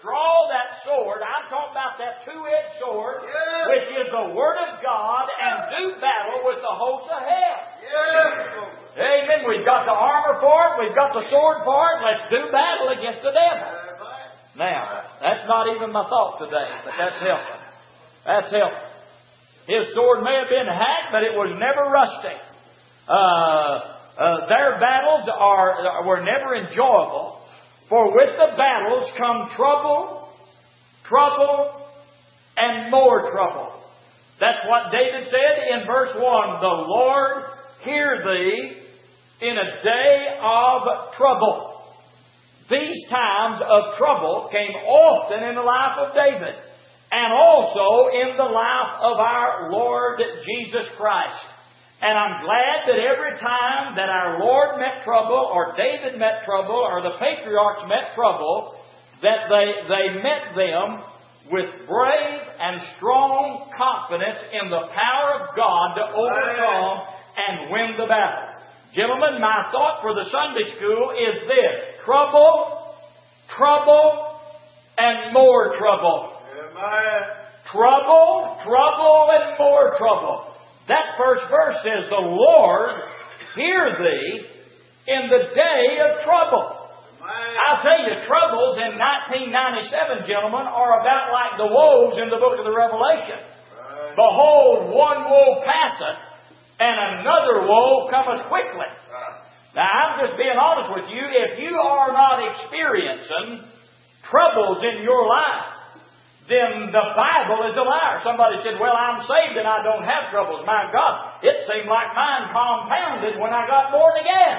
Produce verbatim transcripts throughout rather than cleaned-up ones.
draw that sword. I'm talking about that two-edged sword, Yes. which is the Word of God, and do battle with the hosts of hell. Yes. Amen. We've got the armor for it. We've got the sword for it. Let's do battle against the devil. Now, that's not even my thought today, but that's helping. That's helping. His sword may have been hacked, but it was never rusty. Uh, uh, their battles are were never enjoyable, for with the battles come trouble, trouble, and more trouble. That's what David said in verse one. The Lord hear thee in a day of trouble. These times of trouble came often in the life of David, and also in the life of our Lord Jesus Christ. And I'm glad that every time that our Lord met trouble, or David met trouble, or the patriarchs met trouble, that they, they met them with brave and strong confidence in the power of God to overcome and win the battle. Gentlemen, my thought for the Sunday school is this: trouble, trouble, and more trouble. Amen. Trouble, trouble, and more trouble. That first verse says, the Lord hear thee in the day of trouble. Amen. I'll tell you, troubles in nineteen ninety-seven, gentlemen, are about like the woes in the book of the Revelation. Right. Behold, one woe passeth, and another woe cometh quickly. Now, I'm just being honest with you. If you are not experiencing troubles in your life, then the Bible is a liar. Somebody said, well, I'm saved and I don't have troubles. My God, it seemed like mine compounded when I got born again.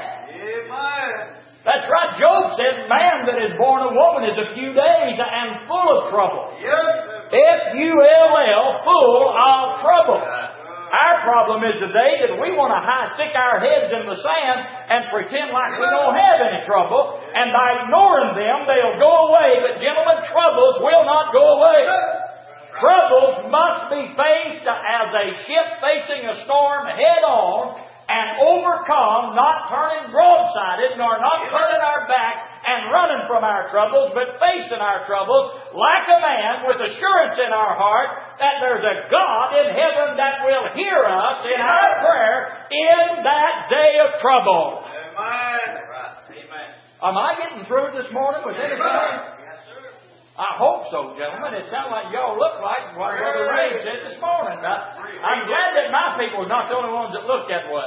Amen. That's right. Job said, man that is born of woman is a few days and full of trouble. Yes. F U L L, full of trouble. Our problem is today that we want to high stick our heads in the sand and pretend like we don't have any trouble. And by ignoring them, they'll go away. But gentlemen, troubles will not go away. Troubles must be faced as a ship facing a storm head on and overcome, not turning broadsided, nor not turning our back and running from our troubles, but facing our troubles like a man with assurance in our heart that there's a God in heaven that will hear us in our prayer in that day of trouble. Amen. Amen. Am I getting through this morning with anything? Yes, sir. I hope so, gentlemen. It sounds like y'all look like what Brother Ray said this morning. Now, I'm glad that my people are not the only ones that look that way.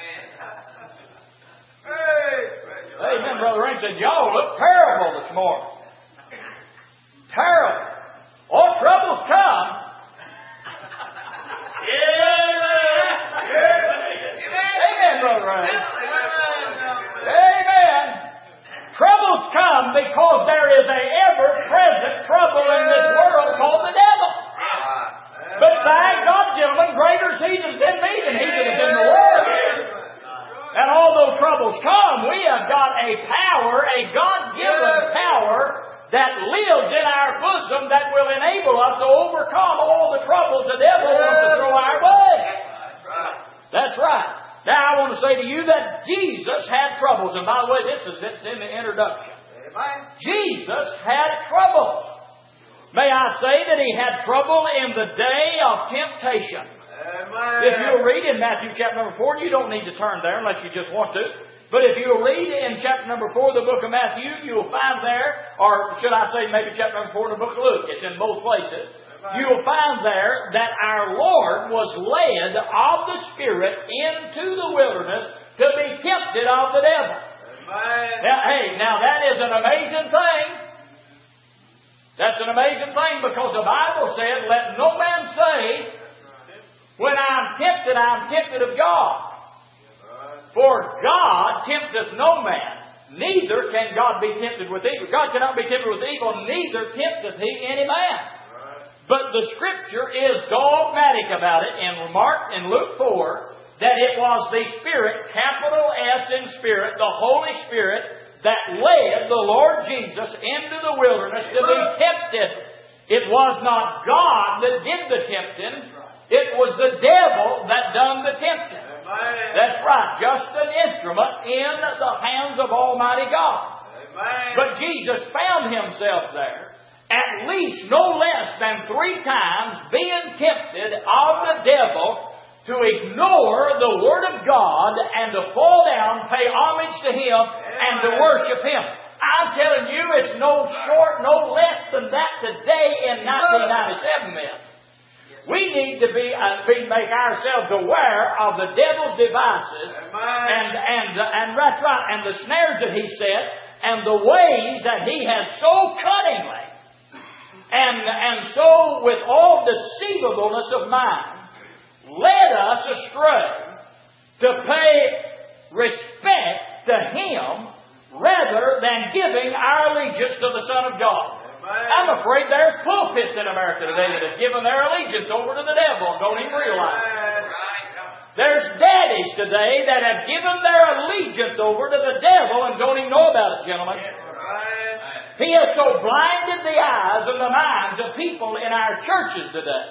Amen. Brother Ray said, y'all look terrible this morning. Terrible. Oh, troubles come. Amen, Brother Ray. Amen. Troubles come because there is a ever-present trouble in this world called the devil. But thank God, gentlemen, greater is He that is in me than He that is in the world. And although troubles come, we have got a power, a God-given power that lives in our bosom that will enable us to overcome all the troubles the devil wants to throw our way. That's right. Now I want to say to you that Jesus had troubles. And by the way, this is it's in the introduction. Jesus had troubles. May I say that He had trouble in the day of temptation. Amen. If you'll read in Matthew chapter number four, you don't need to turn there unless you just want to. But if you'll read in chapter number four of the book of Matthew, you'll find there, or should I say maybe chapter number four of the book of Luke, it's in both places. Amen. You'll find there that our Lord was led of the Spirit into the wilderness to be tempted of the devil. Amen. Now, hey, now that is an amazing thing. That's an amazing thing because the Bible said, let no man say, when I'm tempted, I'm tempted of God. For God tempteth no man, neither can God be tempted with evil. God cannot be tempted with evil, neither tempteth He any man. But the Scripture is dogmatic about it in Mark in Luke four, that it was the Spirit, capital S in Spirit, the Holy Spirit, that led the Lord Jesus into the wilderness to be tempted. It was not God that did the tempting. It was the devil that done the tempting. Amen. That's right. Just an instrument in the hands of Almighty God. Amen. But Jesus found Himself there. at least no less than three times being tempted of the devil to ignore the Word of God and to fall down, pay homage to Him, and to worship Him. I'm telling you, it's no short, no less than that today in nineteen ninety-seven, men. We need to be, uh, be make ourselves aware of the devil's devices and and and that's right, and the snares that he set, and the ways that he has so cunningly and and so with all deceivableness of mind led us astray to pay respect to Him rather than giving our allegiance to the Son of God. I'm afraid there's pulpits in America today that have given their allegiance over to the devil and don't even realize it. There's daddies today that have given their allegiance over to the devil and don't even know about it, gentlemen. He has so blinded the eyes and the minds of people in our churches today.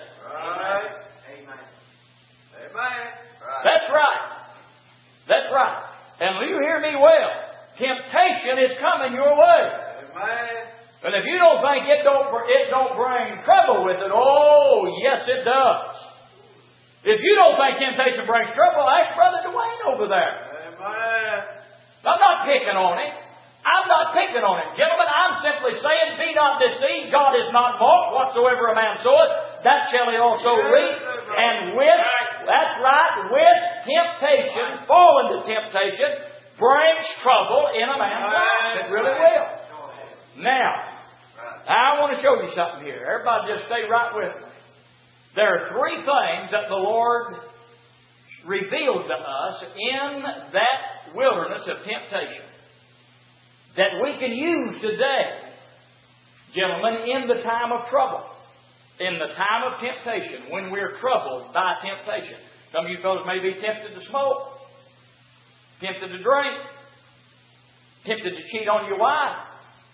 That's right. That's right. And you hear me well. Temptation is coming your way. And if you don't think it don't, it don't bring trouble with it, oh, yes it does. If you don't think temptation brings trouble, ask Brother Dwayne over there. I'm not picking on him. I'm not picking on him. Gentlemen, I'm simply saying, be not deceived. God is not mocked. Whatsoever a man soweth, that shall he also reap. And with, that's right, with temptation, fall into temptation, brings trouble in a man's life. It really will. Now, I want to show you something here. Everybody just stay right with me. There are three things that the Lord revealed to us in that wilderness of temptation that we can use today, gentlemen, in the time of trouble, in the time of temptation, when we're troubled by temptation. Some of you fellows may be tempted to smoke, tempted to drink, tempted to cheat on your wife,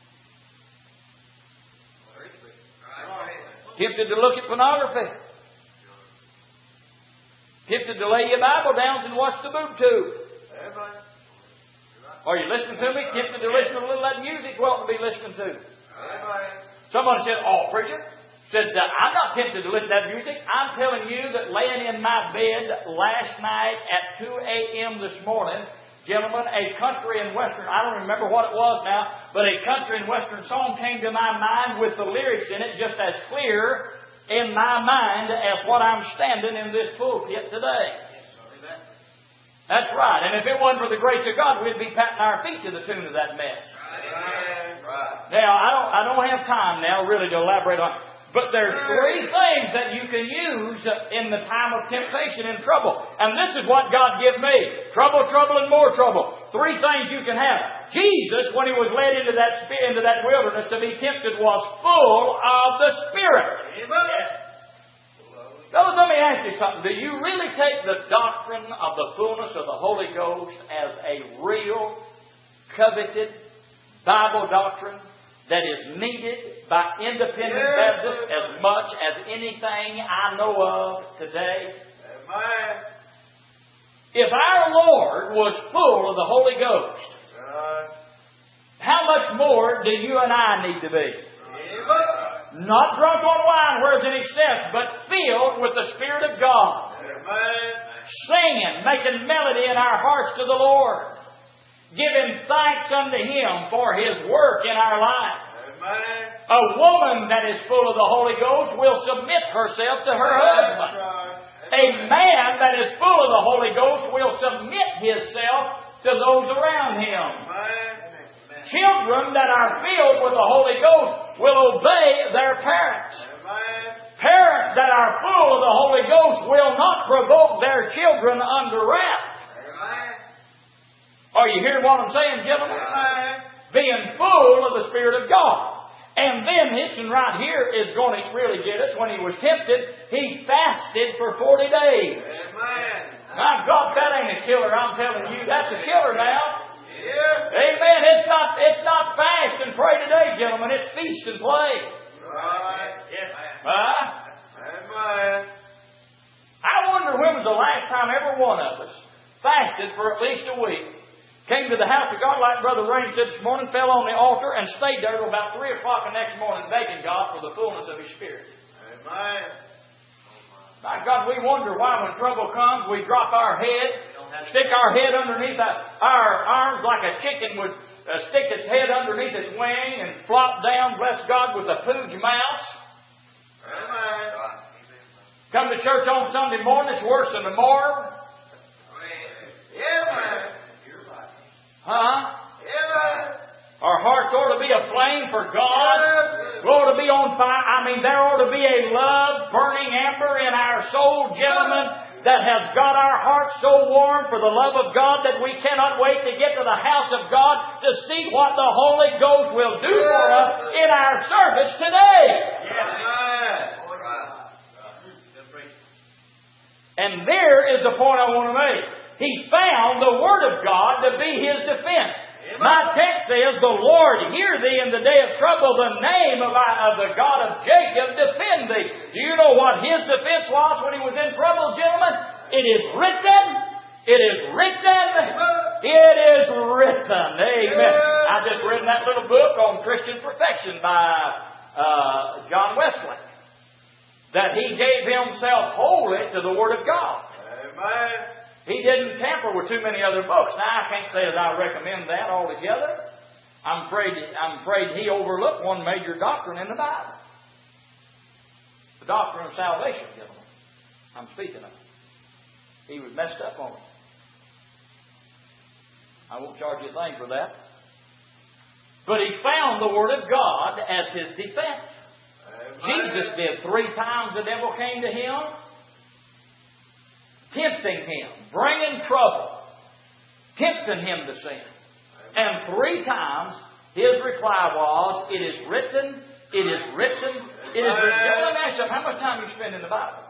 tempted to look at pornography, tempted to lay your Bible down and watch the boob tube. Are you listening to me? Tempted to listen to a little of that music we ought to be listening to. Someone said, oh, preacher, said, I'm not tempted to listen to that music. I'm telling you that laying in my bed last night at two a.m. this morning, gentlemen, a country and western, I don't remember what it was now, but a country and western song came to my mind with the lyrics in it just as clear in my mind as what I'm standing in this pulpit today. That's right. And if it wasn't for the grace of God, we'd be patting our feet to the tune of that mess. Right. Now, I don't, I don't have time now really to elaborate on it. But there's three things that you can use in the time of temptation and trouble. And this is what God gave me. Trouble, trouble, and more trouble. Three things you can have. Jesus, when He was led into that, into that wilderness to be tempted, was full of the Spirit. Amen. Fellas, let me ask you something. Do you really take the doctrine of the fullness of the Holy Ghost as a real, coveted Bible doctrine that is needed by independent Baptists as much as anything I know of today? Amen. If our Lord was full of the Holy Ghost, how much more do you and I need to be? Amen. Not drunk on wine where it's in excess, but filled with the Spirit of God. Amen. Singing, making melody in our hearts to the Lord. Giving thanks unto Him for His work in our life. Amen. A woman that is full of the Holy Ghost will submit herself to her husband. A man that is full of the Holy Ghost will submit himself to those around him. Amen. Children that are filled with the Holy Ghost will obey their parents. Amen. Parents that are full of the Holy Ghost will not provoke their children under wrath. Amen. Are you hearing what I'm saying, gentlemen? Amen. Being full of the Spirit of God. And then this one right here is going to really get us. When He was tempted, He fasted for forty days. Amen. My God, that ain't a killer, I'm telling you. That's a killer now. Yeah. Amen. It's not, it's not fast and pray today, gentlemen. It's feast and play. Right. Yeah. Huh? Amen. I wonder when was the last time every one of us fasted for at least a week. Came to the house of God, like Brother Rain said this morning, fell on the altar and stayed there till about three o'clock the next morning begging God for the fullness of His Spirit. Amen. My God, we wonder why when trouble comes, we drop our head, stick our head underneath our arms like a chicken would uh, stick its head underneath its wing and flop down, bless God, with a pooge mouse. Amen. Come to church on Sunday morning, it's worse than the morgue. Amen. Huh? Amen. Our hearts ought to be aflame for God. We ought to be on fire. I mean, there ought to be a love burning amber in our soul, gentlemen, that has got our hearts so warm for the love of God that we cannot wait to get to the house of God to see what the Holy Ghost will do for us in our service today. And there is the point I want to make. He found the Word of God to be his defense. My text says, the Lord hear thee in the day of trouble, the name of, our, of the God of Jacob defend thee. Do you know what his defense was when he was in trouble, gentlemen? It is written. It is written. It is written. Amen. I just read that little book on Christian perfection by uh, John Wesley. That he gave himself wholly to the Word of God. Amen. He didn't tamper with too many other books. Now, I can't say that I recommend that altogether. I'm afraid, I'm afraid he overlooked one major doctrine in the Bible. The doctrine of salvation, gentlemen. I'm speaking of. He was messed up on it. I won't charge you a thing for that. But he found the Word of God as his defense. Amen. Jesus did. Three times the devil came to him, tempting him, bringing trouble, tempting him to sin. And three times his reply was, it is written, it is written, it is written. Let me ask you, how much time you spend in the Bible?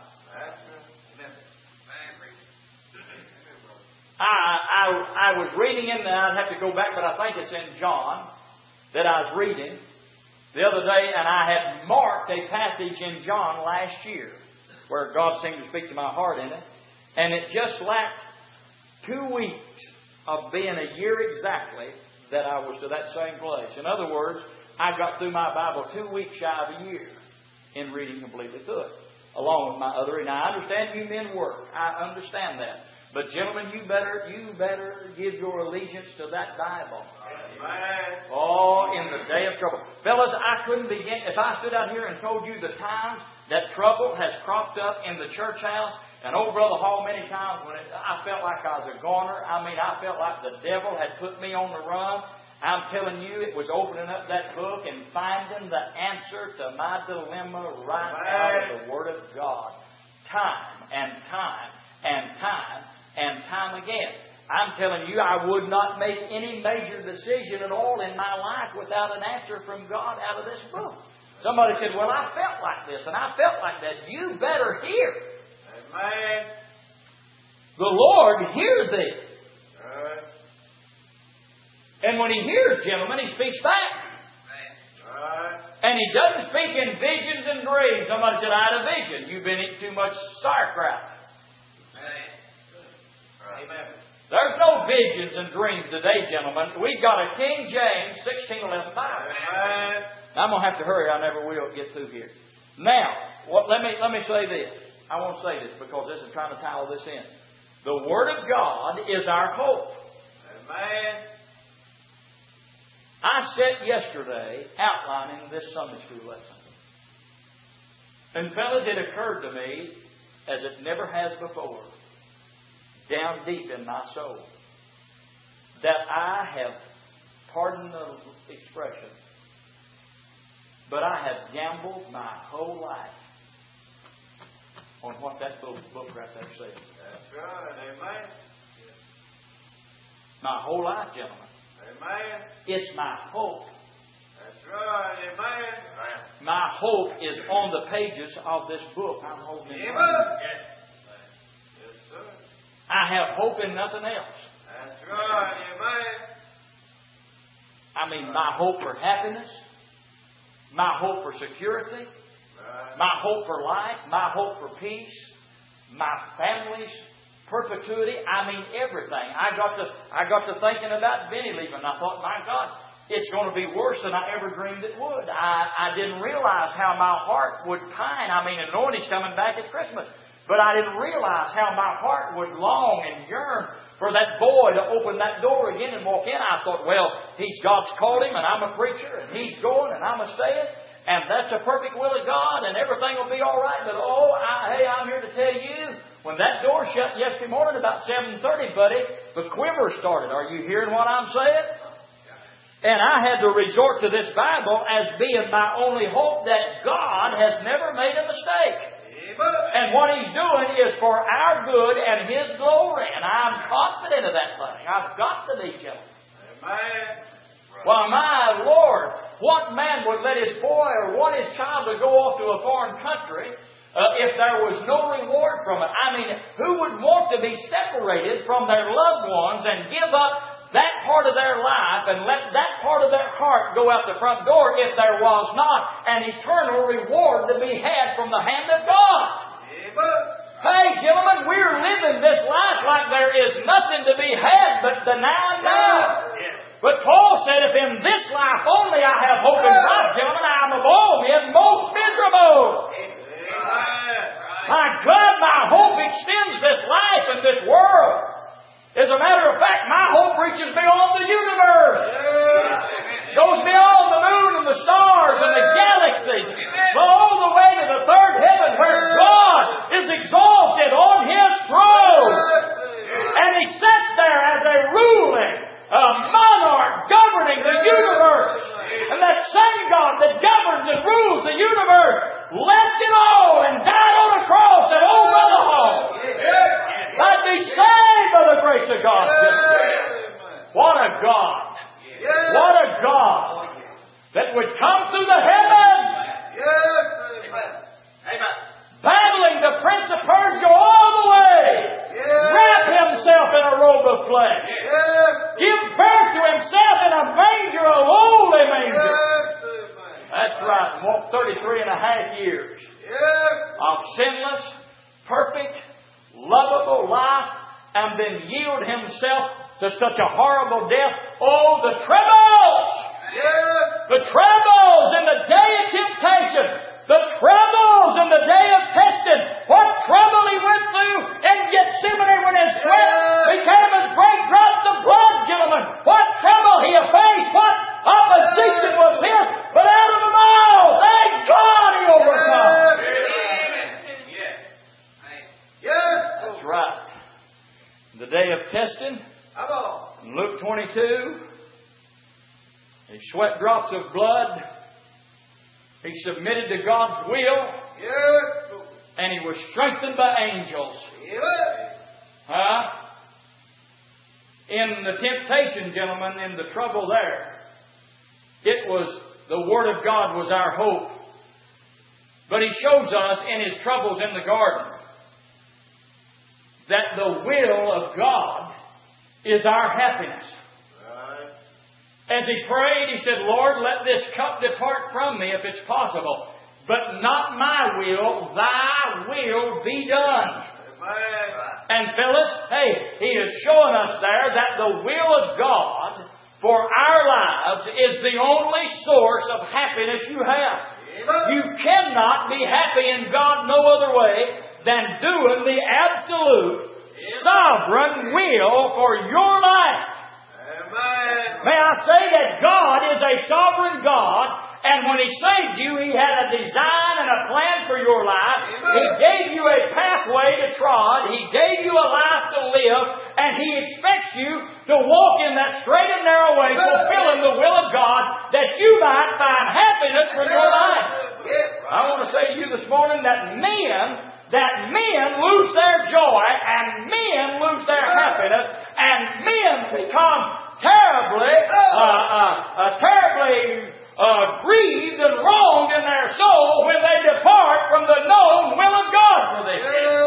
I, I, I was reading in, I'd have to go back, but I think it's in John that I was reading the other day, and I had marked a passage in John last year where God seemed to speak to my heart in it. And it just lacked two weeks of being a year exactly that I was to that same place. In other words, I got through my Bible two weeks shy of a year in reading completely through it, along with my other. Now, I understand you men work. I understand that. But gentlemen, you better you better give your allegiance to that Bible. Amen. Oh, in the day of trouble. Fellas, I couldn't begin. If I stood out here and told you the times that trouble has cropped up in the church house, and old Brother Hall, many times when it, I felt like I was a goner. I mean, I felt like the devil had put me on the run. I'm telling you, it was opening up that book and finding the answer to my dilemma right out of the Word of God. Time and time and time and time again. I'm telling you, I would not make any major decision at all in my life without an answer from God out of this book. Somebody said, well, I felt like this and I felt like that. You better hear. Amen. The Lord hears thee. Amen. And when He hears, gentlemen, He speaks back. Amen. And He doesn't speak in visions and dreams. Somebody said, I had a vision. You've been eating too much sauerkraut. Amen. Amen. There's no visions and dreams today, gentlemen. We've got a King James sixteen eleven Bible. Amen. I'm going to have to hurry. I never will get through here. Now, what, let me let me say this. I want to say this because this is trying to tie all this in. The Word of God is our hope. Amen. I sat yesterday outlining this Sunday school lesson. And fellas, it occurred to me, as it never has before, down deep in my soul, that I have, pardon the expression, but I have gambled my whole life on what that book, book right there says. That's right. Amen. My whole life, gentlemen. Amen. It's my hope. That's right. Amen. My hope is on the pages of this book I'm holding in my hand. Yes. Yes, sir. I have hope in nothing else. That's right. Amen. I mean, my hope for happiness, my hope for security, my hope for life, my hope for peace, my family's perpetuity, I mean everything. I got to I got to thinking about Benny leaving. I thought, my God, it's going to be worse than I ever dreamed it would. I, I didn't realize how my heart would pine. I mean, I know he's coming back at Christmas. But I didn't realize how my heart would long and yearn for that boy to open that door again and walk in. I thought, well, he's God's called him and I'm a preacher and he's going and I'm a staying. And that's a perfect will of God and everything will be all right. But oh, I, hey, I'm here to tell you, when that door shut yesterday morning about seven thirty, buddy, the quiver started. Are you hearing what I'm saying? And I had to resort to this Bible as being my only hope that God has never made a mistake. And what He's doing is for our good and His glory. And I'm confident of that thing. I've got to be jealous. Amen. Why, my Lord, what man would let his boy or want his child to go off to a foreign country uh, if there was no reward from it? I mean, who would want to be separated from their loved ones and give up that part of their life and let that part of their heart go out the front door if there was not an eternal reward to be had from the hand of God? Hey, gentlemen, we're living this life like there is nothing to be had but the now and now. But Paul said, if in this life only I have hope in God, gentlemen, I'm of all men most miserable. My God, my hope extends this life and this world. As a matter of fact, my hope reaches beyond the universe. Goes beyond the moon and the stars and the galaxies. All the way to the third heaven where God is exalted on His throne. And He sits there as a ruling a monarch governing the universe. And that same God that governs and rules the universe left it all and died on a cross at Old Brother Hall. I'd be saved by the grace of God. What a God. What a God that would come through the heavens. Amen. Battling the Prince of Persia all the way. Wrap Himself in a robe of flesh. Give birth to Himself in a manger, a lowly manger. That's right. And walk thirty-three and a half years of sinless, perfect, lovable life, and then yield Himself to such a horrible death. Oh, the troubles! The troubles in the day of temptation. The troubles in the day of testing. What trouble He went through in Gethsemane when His sweat became as great drops of blood, gentlemen. What trouble He faced. What opposition was His. But out of them all, thank God He overcome. That's right. The day of testing, in Luke twenty-two, He sweat drops of blood. He submitted to God's will. Yes. And He was strengthened by angels. Yes. Huh? In the temptation, gentlemen, in the trouble there, it was the Word of God was our hope. But He shows us in His troubles in the garden that the will of God is our happiness. As He prayed, He said, Lord, let this cup depart from me if it's possible. But not my will, Thy will be done. Amen. And fellas, hey, He is showing us there that the will of God for our lives is the only source of happiness you have. Amen. You cannot be happy in God no other way than doing the absolute, Amen, sovereign will for your life. May I say that God is a sovereign God, and when He saved you, He had a design and a plan for your life. Amen. He gave you a pathway to trod. He gave you a life to live, and He expects you to walk in that straight and narrow way, fulfilling the will of God, that you might find happiness for your life. I want to say to you this morning that men, that men lose their joy, and men lose their happiness, and men become terribly, uh, uh, uh, terribly uh, grieved and wronged in their soul when they depart from the known will of God for them.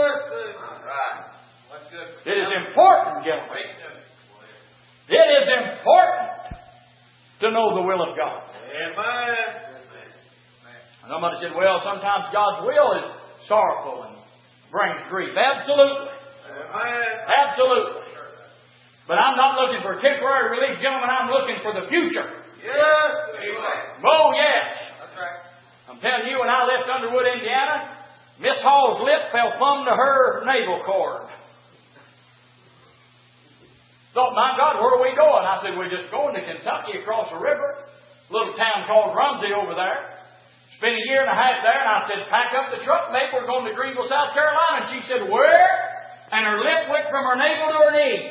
It is important, gentlemen. It is important to know the will of God. Amen. Somebody said, well, sometimes God's will is sorrowful and brings grief. Absolutely. Amen. Absolutely. But I'm not looking for temporary relief, gentlemen. I'm looking for the future. Yes. Oh, yes. That's right. I'm telling you, when I left Underwood, Indiana, Miss Hall's lip fell plumb to her navel cord. Thought, my God, where are we going? I said, we're just going to Kentucky across the river. Little town called Rumsey over there. Spent a year and a half there, and I said, pack up the truck, mate. We're going to Greenville, South Carolina. And she said, where? And her lip went from her navel to her knee.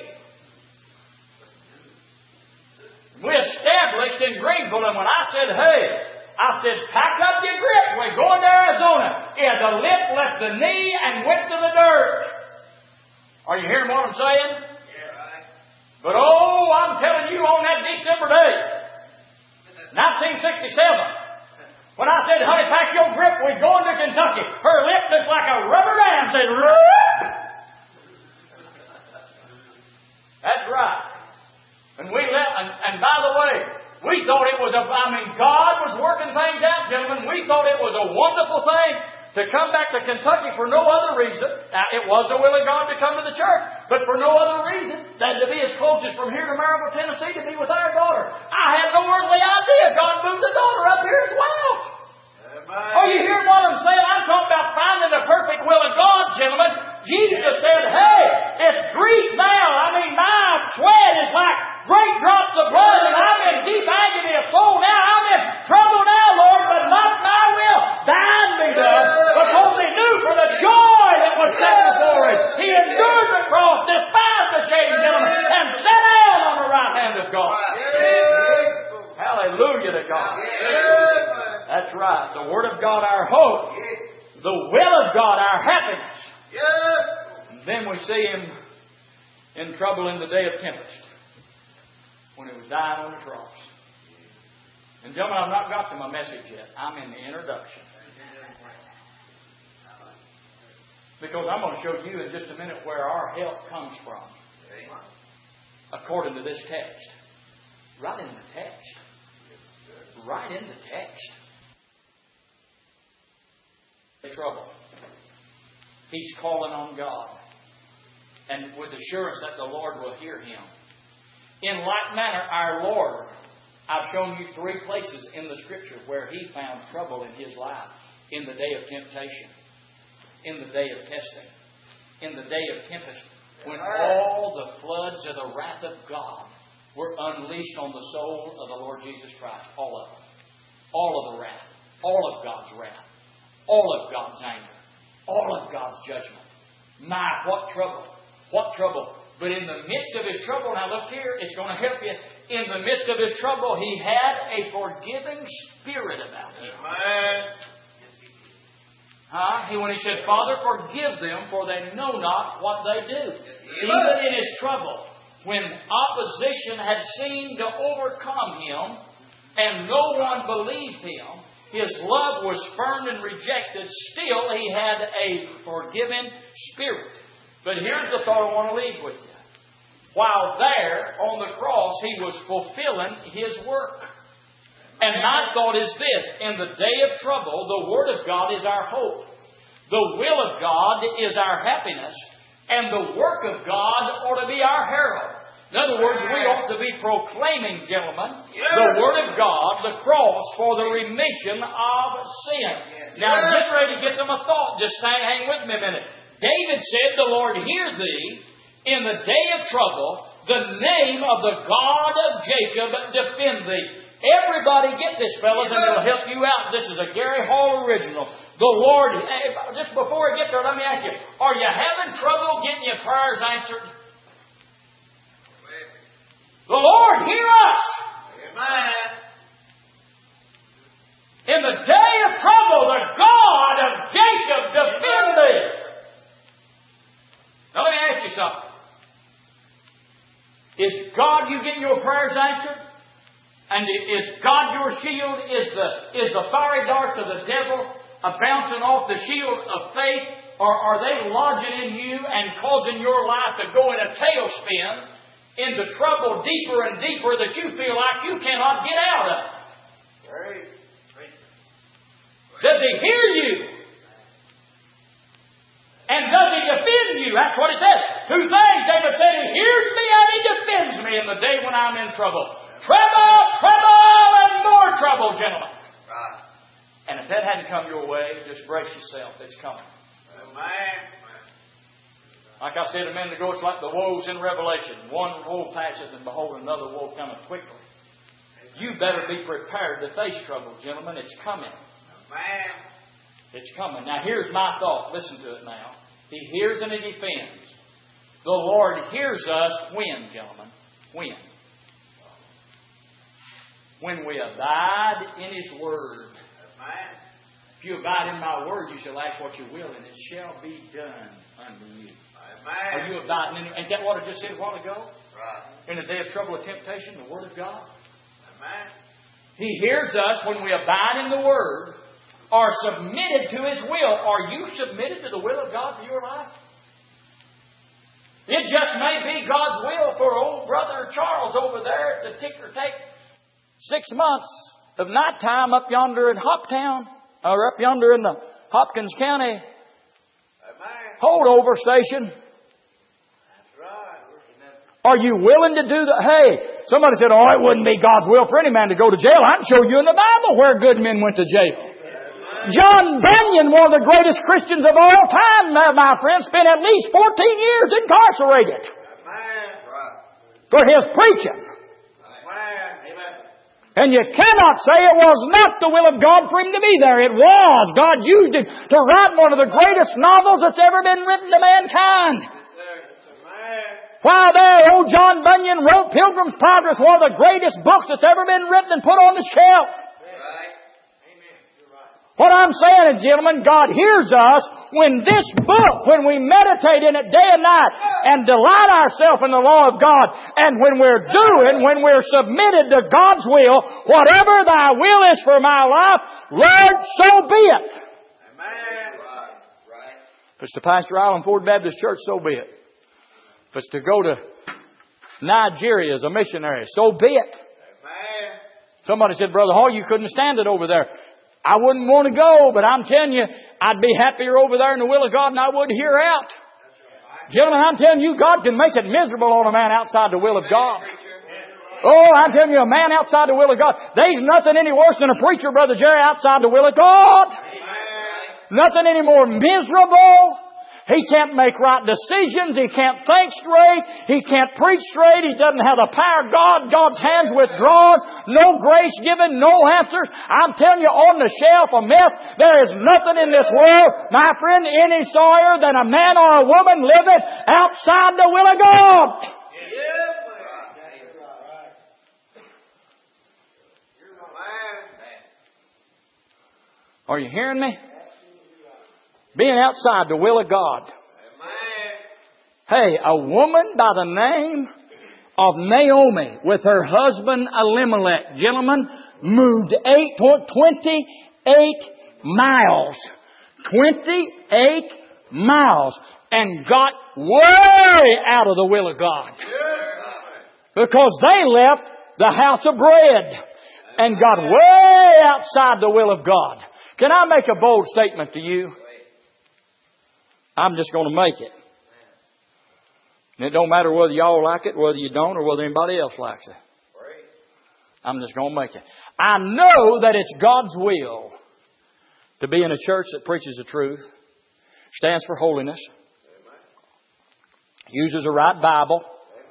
We established in Greenville, and when I said, hey, I said, pack up your grip. We're going to Arizona. Yeah, the lip left the knee and went to the dirt. Are you hearing what I'm saying? Yeah, right. But oh, I'm telling you, on that December day, nineteen sixty-seven, when I said, honey, pack your grip, we're going to Kentucky, her lip just like a rubber band said, rip! That's right. And we left, and, and by the way, we thought it was a, I mean, God was working things out, gentlemen. We thought it was a wonderful thing to come back to Kentucky for no other reason. Now, it was the will of God to come to the church, but for no other reason than to be as close as from here to Maryville, Tennessee, to be with our daughter. I had no earthly idea God moved the daughter up here as well. Are you hearing what I'm saying? I'm talking about finding the perfect will of God, gentlemen. Jesus said, hey, it's grief now. I mean, my sweat is like great drops of blood, and I'm in deep agony of soul now. I'm in trouble now, Lord, but not my will. Thine be done. Because he knew for the joy that was set before him, he endured the cross, despised the shame, gentlemen, and sat down on the right hand of God. Hallelujah to God. That's right. The Word of God, our hope. The will of God, our happiness. And then we see him in trouble in the day of tempest, when he was dying on the cross. And gentlemen, I've not got to my message yet. I'm in the introduction. Because I'm going to show you in just a minute where our help comes from. According to this text. Right in the text. Right in the text. Trouble. He's calling on God. And with assurance that the Lord will hear him. In like manner, our Lord, I've shown you three places in the Scripture where He found trouble in His life. In the day of temptation. In the day of testing. In the day of tempest. When all the floods of the wrath of God were unleashed on the soul of the Lord Jesus Christ. All of them. All of the wrath. All of God's wrath. All of God's anger. All of God's judgment. My, what trouble. What trouble. But in the midst of his trouble, now look here, it's going to help you. In the midst of his trouble, he had a forgiving spirit about him. Huh? He, when he said, Father, forgive them, for they know not what they do. Even in his trouble, when opposition had seemed to overcome him, and no one believed him, his love was spurned and rejected, still he had a forgiving spirit. But here's the thought I want to leave with you. While there on the cross, he was fulfilling his work. And my thought is this. In the day of trouble, the Word of God is our hope. The will of God is our happiness. And the work of God ought to be our herald. In other words, we ought to be proclaiming, gentlemen, the Word of God, the cross, for the remission of sin. Now, I'm getting ready to get to my thought. Just hang, hang with me a minute. David said, the Lord hear thee in the day of trouble. The name of the God of Jacob defend thee. Everybody get this, fellas, and it'll help you out. This is a Gary Hall original. The Lord, just before I get there, let me ask you, are you having trouble getting your prayers answered? The Lord hear us. Amen. In the day of trouble, the God of Jacob defend thee. Now let me ask you something. Is God you getting your prayers answered? And is God your shield? Is the, is the fiery darts of the devil a bouncing off the shield of faith? Or are they lodging in you and causing your life to go in a tailspin into trouble deeper and deeper that you feel like you cannot get out of? Right. Does He hear you? And does He defend you? That's what it says. Two things. David said, He hears me and He defends me in the day when I'm in trouble. Trouble, trouble, and more trouble, gentlemen. Right. And if that hadn't come your way, just brace yourself. It's coming. Amen. Like I said a minute ago, it's like the woes in Revelation. One woe passes and behold, another woe cometh quickly. You better be prepared to face trouble, gentlemen. It's coming. Amen. It's coming. Now here's my thought. Listen to it now. He hears and He defends. The Lord hears us when, gentlemen? When? When we abide in His Word. Amen. If you abide in my Word, you shall ask what you will, and it shall be done unto you. Amen. Are you abiding in it? Ain't that what I just said a while ago? Right. In the day of trouble or temptation, the Word of God. Amen. He hears us when we abide in the Word, are submitted to His will. Are you submitted to the will of God for your life? It just may be God's will for old brother Charles over there to tick or take six months of night time up yonder in Hoptown, or up yonder in the Hopkins County Amen. holdover station. That's right. Are you willing to do that? Hey, somebody said, oh, it wouldn't be God's will for any man to go to jail. I can show you in the Bible where good men went to jail. John Bunyan, one of the greatest Christians of all time, my friend, spent at least fourteen years incarcerated for his preaching. And you cannot say it was not the will of God for him to be there. It was. God used him to write one of the greatest novels that's ever been written to mankind. While there, old John Bunyan wrote Pilgrim's Progress, one of the greatest books that's ever been written and put on the shelf. What I'm saying is, gentlemen, God hears us when this book, when we meditate in it day and night and delight ourselves in the law of God, and when we're doing, when we're submitted to God's will, whatever Thy will is for my life, Lord, so be it. Amen. Right. If it's to pastor Island Ford Baptist Church, so be it. If it's to go to Nigeria as a missionary, so be it. Amen. Somebody said, Brother Hall, you couldn't stand it over there. I wouldn't want to go, but I'm telling you, I'd be happier over there in the will of God than I would here out. Gentlemen, I'm telling you, God can make it miserable on a man outside the will of God. Oh, I'm telling you, a man outside the will of God. There's nothing any worse than a preacher, Brother Jerry, outside the will of God. Nothing any more miserable. He can't make right decisions. He can't think straight. He can't preach straight. He doesn't have the power of God. God's hands withdrawn. No grace given. No answers. I'm telling you, on the shelf of mess, there is nothing in this world, my friend, any sorrier than a man or a woman living outside the will of God. Are you hearing me? Being outside the will of God. Hey, a woman by the name of Naomi with her husband Elimelech, gentlemen, moved eight, twenty-eight miles. twenty-eight miles. And got way out of the will of God. Because they left the house of bread and got way outside the will of God. Can I make a bold statement to you? I'm just going to make it. And it don't matter whether y'all like it, whether you don't, or whether anybody else likes it. I'm just going to make it. I know that it's God's will to be in a church that preaches the truth, stands for holiness, uses a right Bible.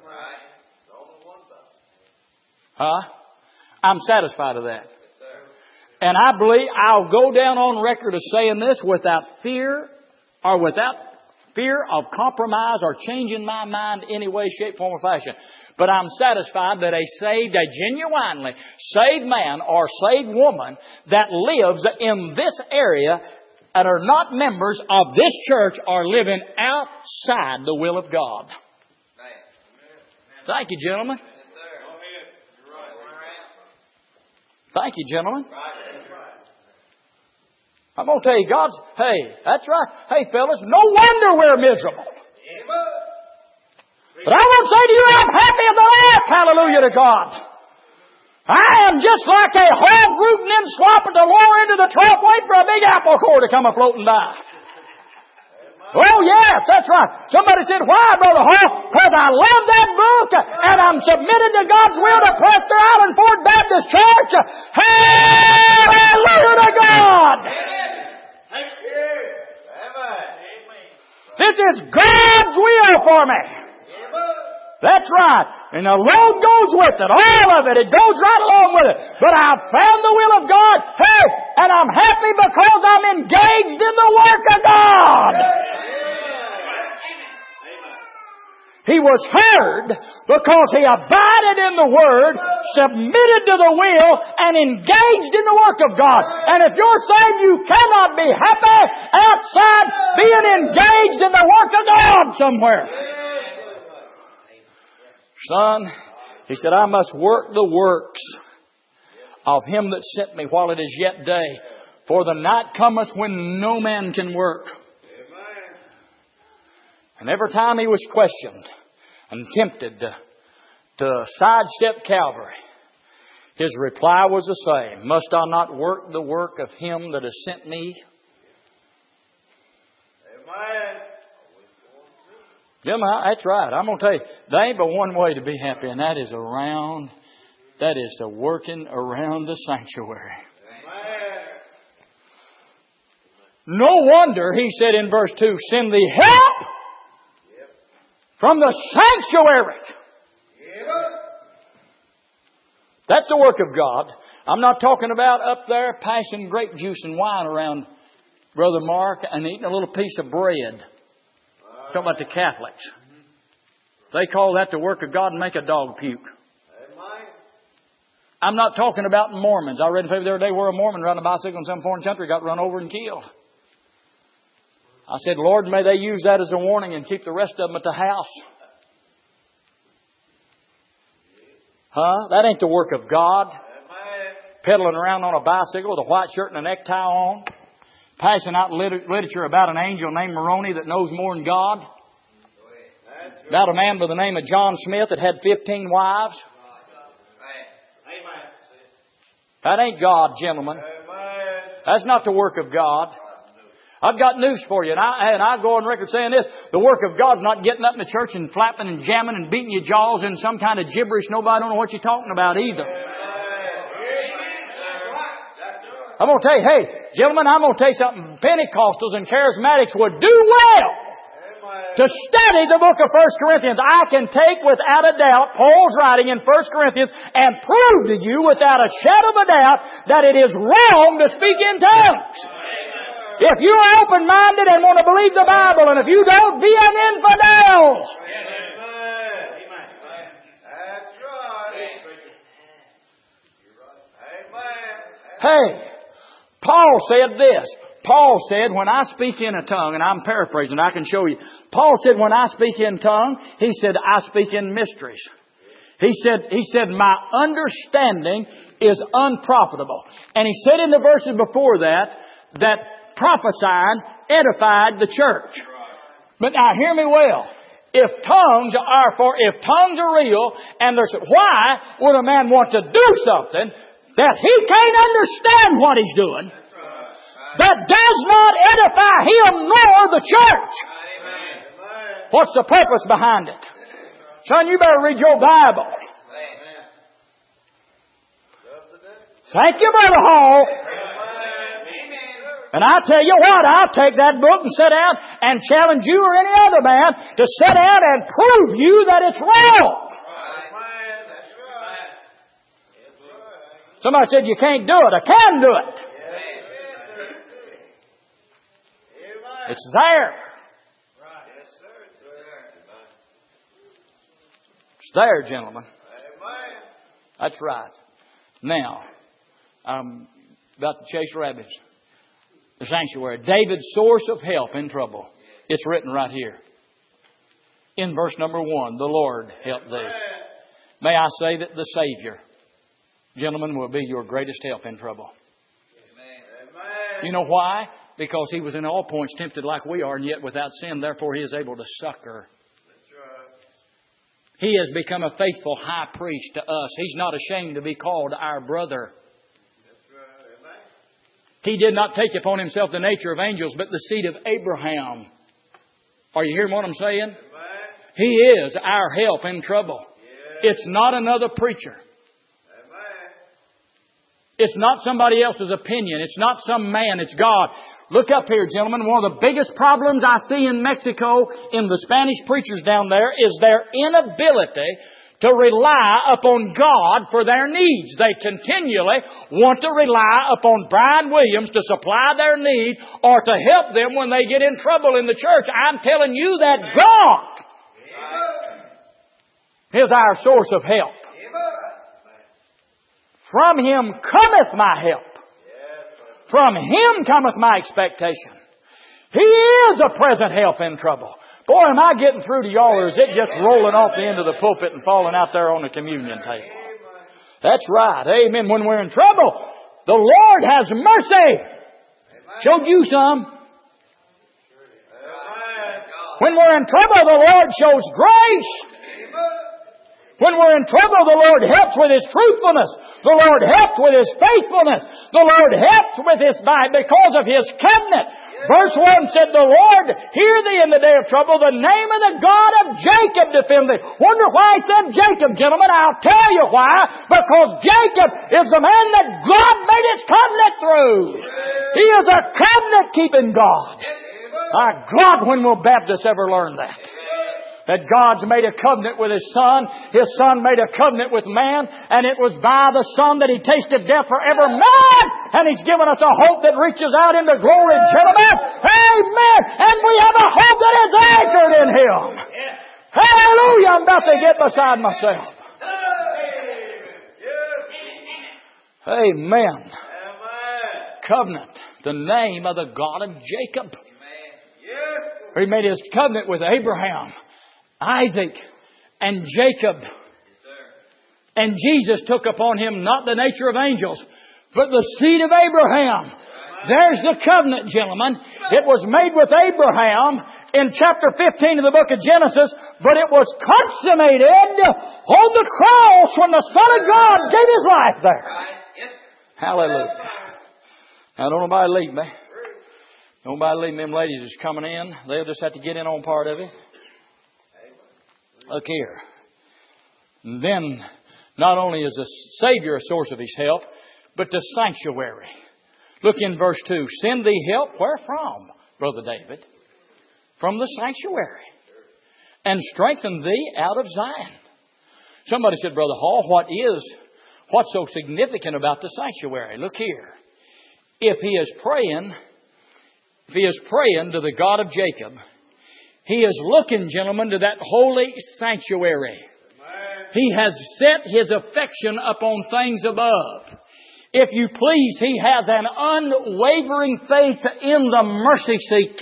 Huh? I'm satisfied of that. And I believe I'll go down on record of saying this without fear or without fear of compromise or changing my mind in any way, shape, form, or fashion. But I'm satisfied that a saved, a genuinely saved man or saved woman that lives in this area and are not members of this church are living outside the will of God. Thank you, gentlemen. Thank you, gentlemen. I'm going to tell you, God's, hey, that's right. Hey, fellas, no wonder we're miserable. But I want to say to you, I'm happy as a lamb. Hallelujah to God. I am just like a hog rooting in slop at the lower end of the trough, waiting for a big apple core to come a floating by. Oh, yes, that's right. Somebody said, why, Brother Hall? Because I love that book and I'm submitted to God's will to Preston Island Ford Baptist Church. Hallelujah to God! This is God's will for me. That's right. And the load goes with it. All of it. It goes right along with it. But I've found the will of God. Hey, and I'm happy because I'm engaged in the work of God. He was heard because he abided in the Word, submitted to the will, and engaged in the work of God. And if you're saying you cannot be happy outside being engaged in the work of God somewhere. Son, he said, I must work the works of him that sent me while it is yet day. For the night cometh when no man can work. And every time he was questioned and tempted to, to sidestep Calvary, his reply was the same. Must I not work the work of him that has sent me? Amen. Jim, that's right. I'm going to tell you, there ain't but one way to be happy, and that is around, that is to working around the sanctuary. No wonder, he said in verse two, send thee help from the sanctuary. That's the work of God. I'm not talking about up there passing grape juice and wine around Brother Mark and eating a little piece of bread. I'm talking about the Catholics. They call that the work of God and make a dog puke. I'm not talking about Mormons. I read in the paper the other day where a Mormon riding a bicycle in some foreign country got run over and killed. I said, Lord, may they use that as a warning and keep the rest of them at the house. Huh? That ain't the work of God. Pedaling around on a bicycle with a white shirt and a necktie on. Passing out lit- literature about an angel named Moroni that knows more than God. About a man by the name of John Smith that had fifteen wives. That ain't God, gentlemen. That's not the work of God. I've got news for you, and I, and I go on record saying this. The work of God's not getting up in the church and flapping and jamming and beating your jaws in some kind of gibberish. Nobody don't know what you're talking about either. I'm going to tell you, hey, gentlemen, I'm going to tell you something. Pentecostals and charismatics would do well to study the book of First Corinthians. I can take without a doubt Paul's writing in First Corinthians and prove to you without a shadow of a doubt that it is wrong to speak in tongues. If you are open-minded and want to believe the Bible, and if you don't, be an infidel. That's right. Hey, Paul said this. Paul said, when I speak in a tongue, and I'm paraphrasing, I can show you. Paul said, when I speak in tongue, he said, I speak in mysteries. He said, he said, my understanding is unprofitable. And he said in the verses before that, that prophesying edified the church. But now hear me well. If tongues are for, if tongues are real, and there's, why would a man want to do something that he can't understand what he's doing, that does not edify him nor the church? What's the purpose behind it? Son, you better read your Bible. Thank you, Brother Hall. And I tell you what, I'll take that book and sit down and challenge you or any other man to sit down and prove you that it's wrong. Somebody said you can't do it. I can do it. It's there. It's there, gentlemen. That's right. Now, I'm about to chase rabbits. The sanctuary. David's source of help in trouble. It's written right here. In verse number one, the Lord help thee. May I say that the Savior, gentlemen, will be your greatest help in trouble. You know why? Because He was in all points tempted like we are, and yet without sin. Therefore He is able to succor. He has become a faithful high priest to us. He's not ashamed to be called our brother. He did not take upon Himself the nature of angels, but the seed of Abraham. Are you hearing what I'm saying? He is our help in trouble. It's not another preacher. It's not somebody else's opinion. It's not some man. It's God. Look up here, gentlemen. One of the biggest problems I see in Mexico in the Spanish preachers down there is their inability to rely upon God for their needs. They continually want to rely upon Brian Williams to supply their need or to help them when they get in trouble in the church. I'm telling you that God is our source of help. From Him cometh my help. From Him cometh my expectation. He is a present help in trouble. Boy, am I getting through to y'all, or is it just rolling off the end of the pulpit and falling out there on the communion table? That's right. Amen. When we're in trouble, the Lord has mercy. Showed you some. When we're in trouble, the Lord shows grace. When we're in trouble, the Lord helps with His truthfulness. The Lord helps with His faithfulness. The Lord helps with His might because of His covenant. Verse one said, the Lord hear thee in the day of trouble. The name of the God of Jacob defend thee. Wonder why He said Jacob, gentlemen. I'll tell you why. Because Jacob is the man that God made His covenant through. He is a covenant-keeping God. My God, when will Baptists ever learn that? That God's made a covenant with His Son. His Son made a covenant with man. And it was by the Son that He tasted death for every man. And He's given us a hope that reaches out into glory, gentlemen. Amen. And we have a hope that is anchored in Him. Hallelujah. I'm about to get beside myself. Amen. Covenant. The name of the God of Jacob. He made His covenant with Abraham, Isaac, and Jacob. And Jesus took upon Him not the nature of angels, but the seed of Abraham. There's the covenant, gentlemen. It was made with Abraham in chapter fifteen of the book of Genesis, but it was consummated on the cross when the Son of God gave His life there. Hallelujah. Now don't nobody leave me. Don't nobody leave me. Them ladies is coming in. They'll just have to get in on part of it. Look here. And then, not only is the Savior a source of His help, but the sanctuary. Look in verse two. Send thee help where from, Brother David? From the sanctuary. And strengthen thee out of Zion. Somebody said, Brother Hall, what is, what's so significant about the sanctuary? Look here. If he is praying, if he is praying to the God of Jacob, he is looking, gentlemen, to that holy sanctuary. He has set his affection upon things above. If you please, he has an unwavering faith in the mercy seat.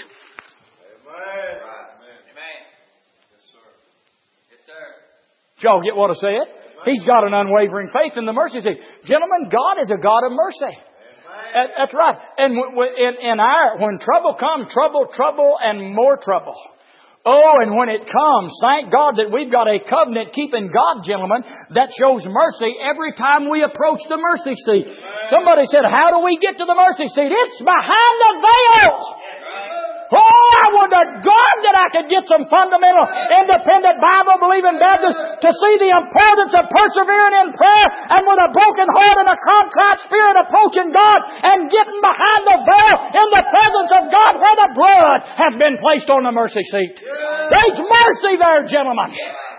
Did y'all get what I said? He's got an unwavering faith in the mercy seat. Gentlemen, God is a God of mercy. That's right. And in, in our, when trouble comes, trouble, trouble, and more trouble. Oh, and when it comes, thank God that we've got a covenant-keeping God, gentlemen, that shows mercy every time we approach the mercy seat. Somebody said, how do we get to the mercy seat? It's behind the veils. Oh, I would to God that I could get some fundamental, independent, Bible-believing Baptists to see the importance of persevering in prayer and with a broken heart and a contrite spirit approaching God and getting behind the veil in the presence of God where the blood has been placed on the mercy seat. There's mercy there, gentlemen.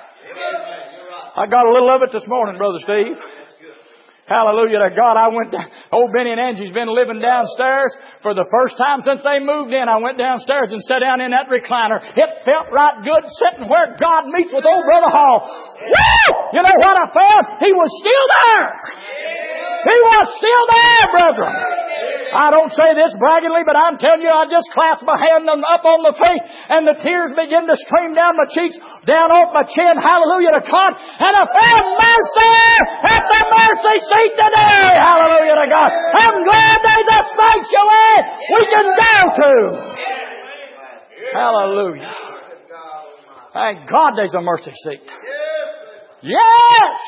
I got a little of it this morning, Brother Steve. Hallelujah to God. I went down. Old Benny and Angie's been living downstairs for the first time since they moved in. I went downstairs and sat down in that recliner. It felt right good sitting where God meets with old Brother Hall. Woo! You know what I found? He was still there. He was still there, brethren. I don't say this braggingly, but I'm telling you, I just clasped my hand up on the face and the tears began to stream down my cheeks, down off my chin. Hallelujah to God. And I found mercy at the mercy seat today. Hallelujah to God. I'm glad there's a sanctuary we can go to. Hallelujah. Thank God there's a mercy seat. Yes.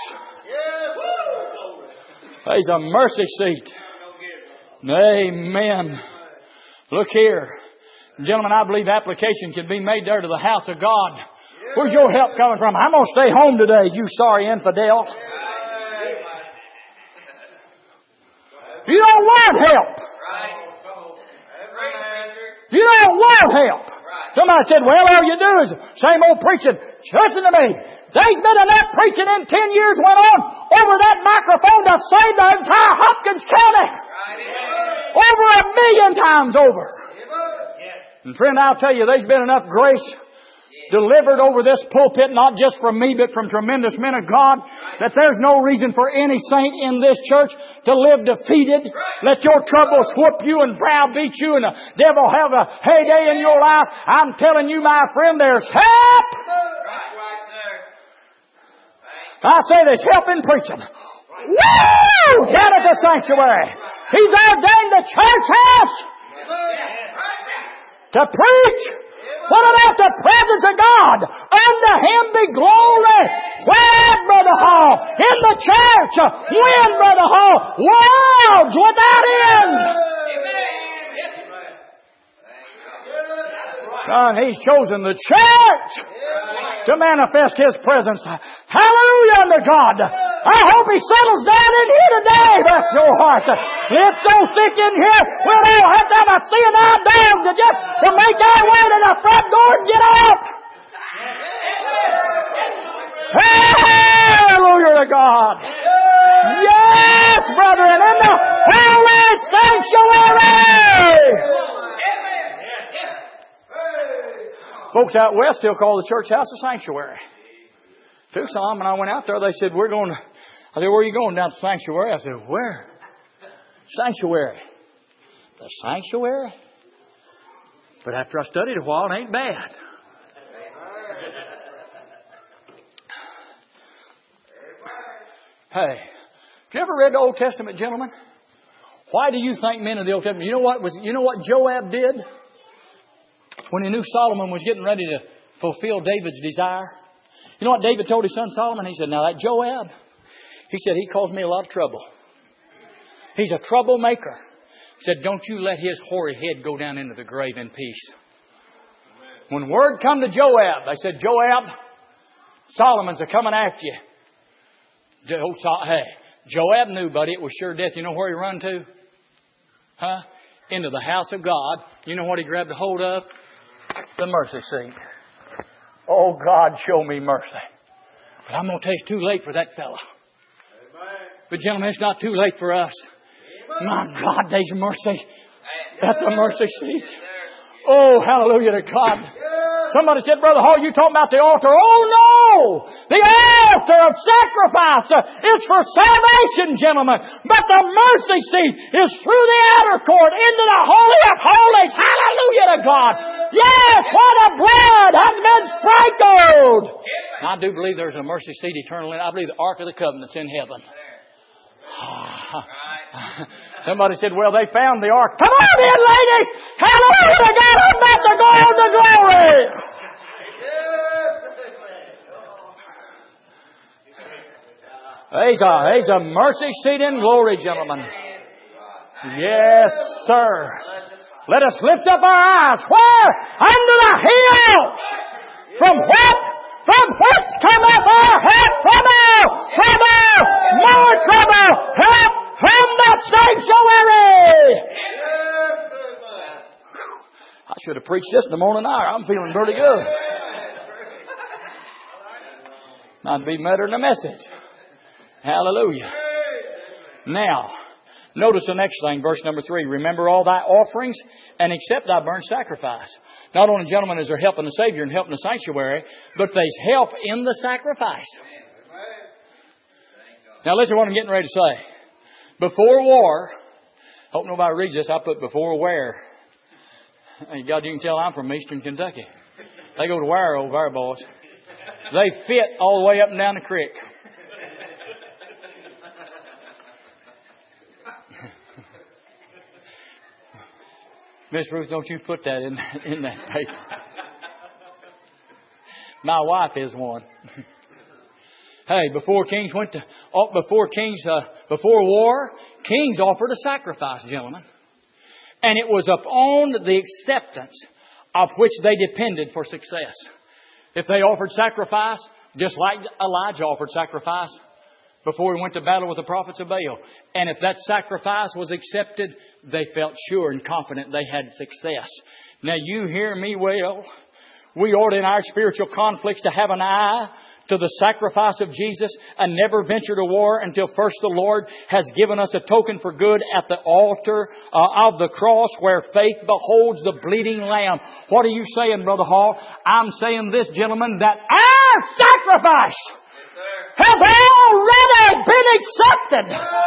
There's a mercy seat. Amen. Look here. Gentlemen, I believe application can be made there to the house of God. Where's your help coming from? I'm going to stay home today, you sorry infidel. You don't want help. You don't want help. Somebody said, well, all you do is same old preaching. Listen to me. There's been enough preaching in ten years went on over that microphone to save the entire Hopkins County. Over a million times over. And friend, I'll tell you, there's been enough grace delivered over this pulpit, not just from me, but from tremendous men of God, that there's no reason for any saint in this church to live defeated. Let your troubles whoop you and browbeat you and the devil have a heyday in your life. I'm telling you, my friend, there's help. I say there's help in preaching. Woo! Down at the sanctuary. He's ordained the church house to preach. What about the presence of God? Unto Him be glory. Where, Brother Hall? In the church. When, Brother Hall? Worlds without end. Son, He's chosen the church to manifest His presence. Hallelujah unto God. I hope He settles down in here today. Bless your heart. It's so thick in here, we'll all have to have a seeing eye down to just to make our way to the front door and get out. Hallelujah to God. Yes, brethren, in the holy sanctuary. Folks out west still call the church house a sanctuary. Took some, and I went out there. They said, we're going to... I said, where are you going? Down to the sanctuary. I said, where? Sanctuary. The sanctuary? But after I studied a while, it ain't bad. Hey, have you ever read the Old Testament, gentlemen? Why do you think men of the Old Testament... You know what was? You know what Joab did? When he knew Solomon was getting ready to fulfill David's desire. You know what David told his son Solomon? He said, now that Joab, he said, he caused me a lot of trouble. He's a troublemaker. He said, don't you let his hoary head go down into the grave in peace. When word come to Joab, they said, Joab, Solomon's a coming after you. Hey, Joab knew, buddy, it was sure death. You know where he run to? Huh? Into the house of God. You know what he grabbed a hold of? The mercy seat. Oh, God, show me mercy. But I'm going to tell you it's too late for that fella. But gentlemen, it's not too late for us. My God, there's mercy at the mercy seat. Oh, hallelujah to God. Somebody said, Brother Hall, you talking about the altar. Oh, no! The altar of sacrifice is for salvation, gentlemen. But the mercy seat is through the outer court into the Holy of Holies. Hallelujah to God. Yes, what a blood has been sprinkled. I do believe there's a mercy seat eternally. I believe the Ark of the Covenant's in heaven. Somebody said, well, they found the ark. Come on in, ladies. Hallelujah to God. I'm about to go on to glory. There's a, there's a mercy seat in glory, gentlemen. Yes, sir. Let us lift up our eyes. Where? Under the hills. From what? From whence cometh our help? Trouble! Trouble! More trouble! Help from the sanctuary! I should have preached this in the morning hour. I'm feeling pretty good. Might be better than a message. Hallelujah. Now, notice the next thing, verse number three. Remember all thy offerings and accept thy burnt sacrifice. Not only, gentlemen, is there help in the Savior and help in the sanctuary, but there's help in the sacrifice. Now listen to what I'm getting ready to say. Before war, hope nobody reads this, I put before where. Hey, God, you can tell I'm from Eastern Kentucky. They go to wire over our boys. They fit all the way up and down the creek. Miss Ruth, don't you put that in, in that paper. My wife is one. Hey, before kings went to, before kings, uh, before war, kings offered a sacrifice, gentlemen. And it was upon the acceptance of which they depended for success. If they offered sacrifice, just like Elijah offered sacrifice before he went to battle with the prophets of Baal. And if that sacrifice was accepted, they felt sure and confident they had success. Now you hear me well. We ought in our spiritual conflicts to have an eye to the sacrifice of Jesus and never venture to war until first the Lord has given us a token for good at the altar uh, of the cross where faith beholds the bleeding lamb. What are you saying, Brother Hall? I'm saying this, gentlemen, that our sacrifice has already been accepted.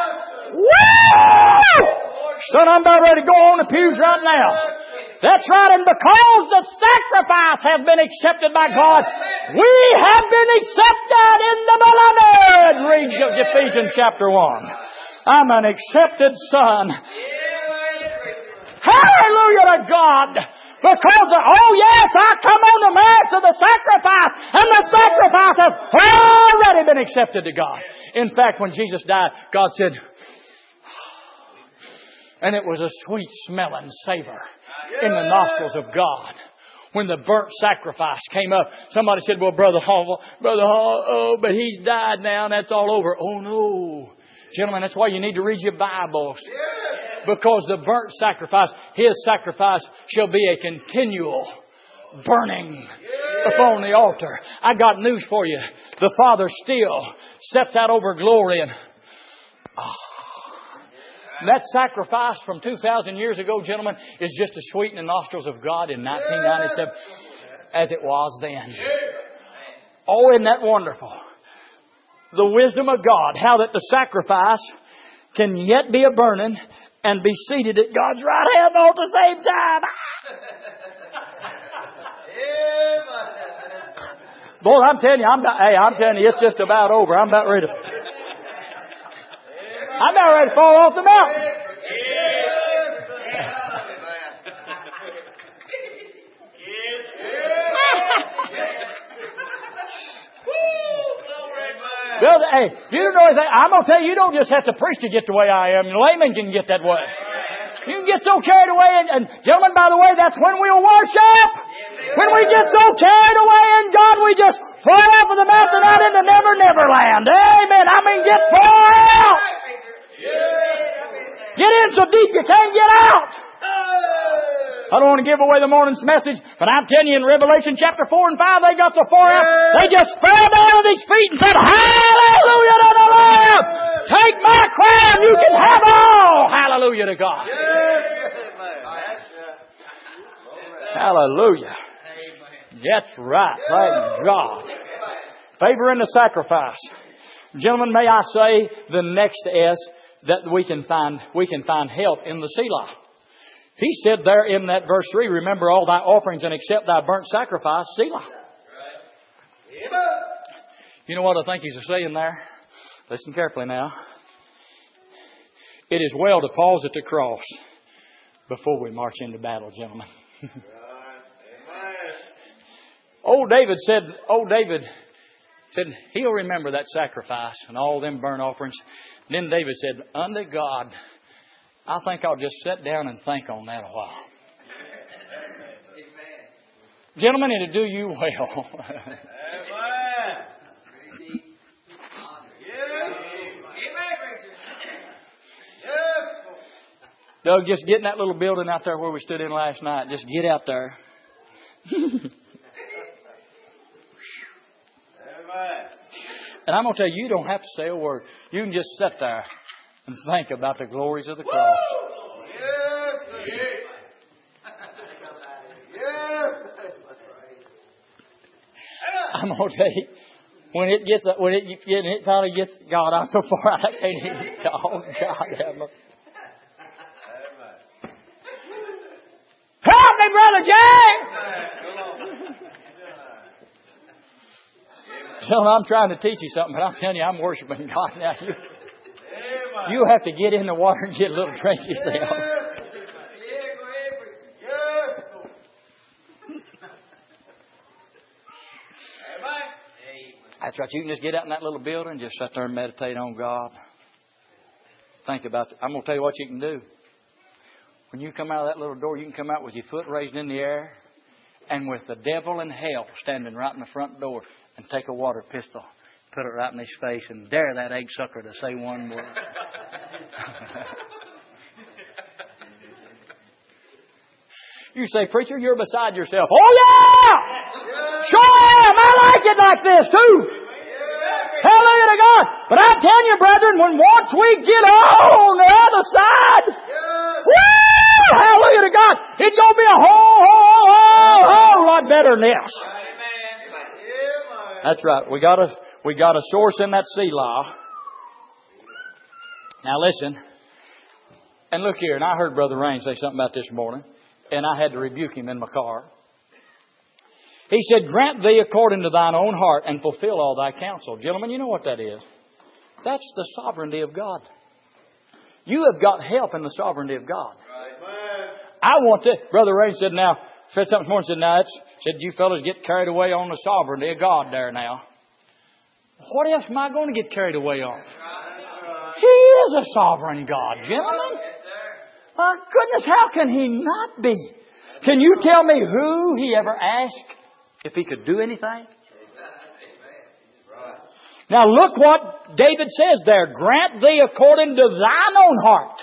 Woo! Son, I'm about ready to go on the pews right now. That's right, and because the sacrifice has been accepted by God, we have been accepted in the beloved. Read Ephesians chapter one. I'm an accepted son. Hallelujah to God. Because, of, oh yes, I come on the merits of the sacrifice, and the sacrifice has already been accepted to God. In fact, when Jesus died, God said, and it was a sweet smelling savor in the nostrils of God. When the burnt sacrifice came up, somebody said, well, Brother Hall, Brother Hall, oh, but he's died now and that's all over. Oh, no. Gentlemen, that's why you need to read your Bibles. Because the burnt sacrifice, His sacrifice shall be a continual burning upon the altar. I got news for you. The Father still steps out over glory and... Oh, that sacrifice from two thousand years ago, gentlemen, is just as sweet in the nostrils of God in nineteen ninety-seven as it was then. Oh, isn't that wonderful? The wisdom of God. How that the sacrifice can yet be a burning and be seated at God's right hand all at the same time. Boy, I'm telling you, I'm not, hey, I'm telling you, it's just about over. I'm about ready to... I'm not ready to fall off the mountain. Well, hey, you don't know anything. I'm going to tell you, you don't just have to preach to get the way I am. Laymen can get that way. You can get so carried away. And, and gentlemen, by the way, that's when we'll worship. When we get so carried away in God, we just fly off of the mountain out into Never Never Land. Amen. I mean, get far out. Get in so deep you can't get out. I don't want to give away the morning's message, but I'm telling you in Revelation chapter four and five, they got so far out, they just fell down at His feet and said, hallelujah to the Lamb. Take my crown. You can have all. Hallelujah to God. Hallelujah. That's right. Thank God. Favor in the sacrifice. Gentlemen, may I say the next S that we can find we can find help in the Selah. He said there in that verse three, remember all thy offerings and accept thy burnt sacrifice, Selah. You know what I think he's saying there? Listen carefully now. It is well to pause at the cross before we march into battle, gentlemen. Old David said, old David said, he'll remember that sacrifice and all them burnt offerings. And then David said, unto God, I think I'll just sit down and think on that a while. Gentlemen, it'll do you well. Doug, just get in that little building out there where we stood in last night. Just get out there. And I'm going to tell you, you don't have to say a word. You can just sit there and think about the glories of the cross. I'm going to tell you, when it gets, when it, when it finally gets, God, I'm so far out, I can't even talk. Oh, God, have mercy. Help me, Brother Jay! Tell him I'm trying to teach you something, but I'm telling you, I'm worshiping God now. You, you have to get in the water and get a little drink yourself. That's right. You can just get out in that little building and just sit there and meditate on God. Think about it. I'm going to tell you what you can do. When you come out of that little door, you can come out with your foot raised in the air. and with the devil in hell standing right in the front door, and take a water pistol, put it right in his face, and dare that egg sucker to say one word. You say, preacher, you're beside yourself. Oh, yeah! Sure am! I like it like this, too. Hallelujah to God. But I'm telling you, brethren, when once we get on the other side, woo! Hallelujah to God. It's going to be a whole, whole, whole, whole lot better than this. That's right. We got a, we got a source in that Selah. Now listen. And look here. And I heard Brother Rain say something about this morning. And I had to rebuke him in my car. He said, grant thee according to thine own heart and fulfill all thy counsel. Gentlemen, you know what that is? That's the sovereignty of God. You have got help in the sovereignty of God. I want to, Brother Ray said now, said something this morning, said now, it's, said you fellas get carried away on the sovereignty of God there now. What else am I going to get carried away on? He is a sovereign God, gentlemen. My goodness, how can He not be? Can you tell me who He ever asked if He could do anything? Now look what David says there. Grant thee according to thine own heart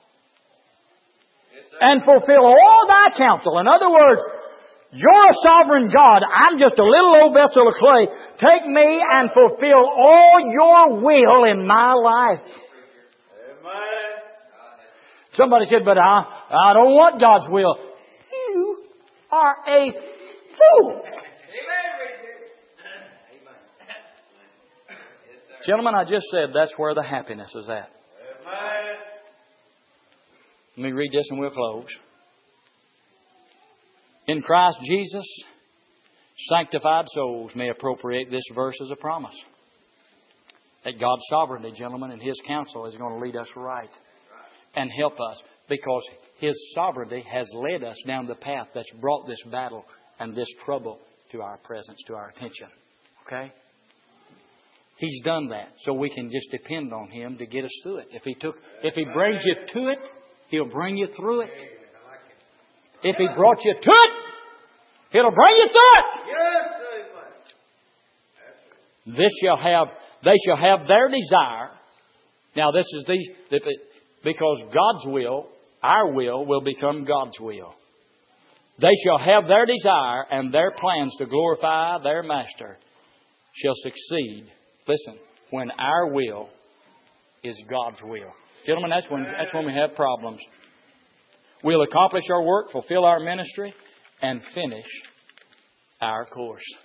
and fulfill all thy counsel. In other words, you're a sovereign God. I'm just a little old vessel of clay. Take me and fulfill all your will in my life. Amen. Somebody said, but I, I don't want God's will. You are a fool. Gentlemen, I just said that's where the happiness is at. Let me read this and we'll close. In Christ Jesus, sanctified souls may appropriate this verse as a promise. That God's sovereignty, gentlemen, and His counsel is going to lead us right and help us, because His sovereignty has led us down the path that's brought this battle and this trouble to our presence, to our attention. Okay? He's done that, so we can just depend on Him to get us through it. If He took, if He brings you to it, He'll bring you through it. If He brought you to it, He'll bring you through it. This shall have, they shall have their desire. Now this is the, because God's will, our will, will become God's will. They shall have their desire, and their plans to glorify their Master shall succeed. Listen, when our will is God's will. Gentlemen, that's when, that's when we have problems. We'll accomplish our work, fulfill our ministry, and finish our course.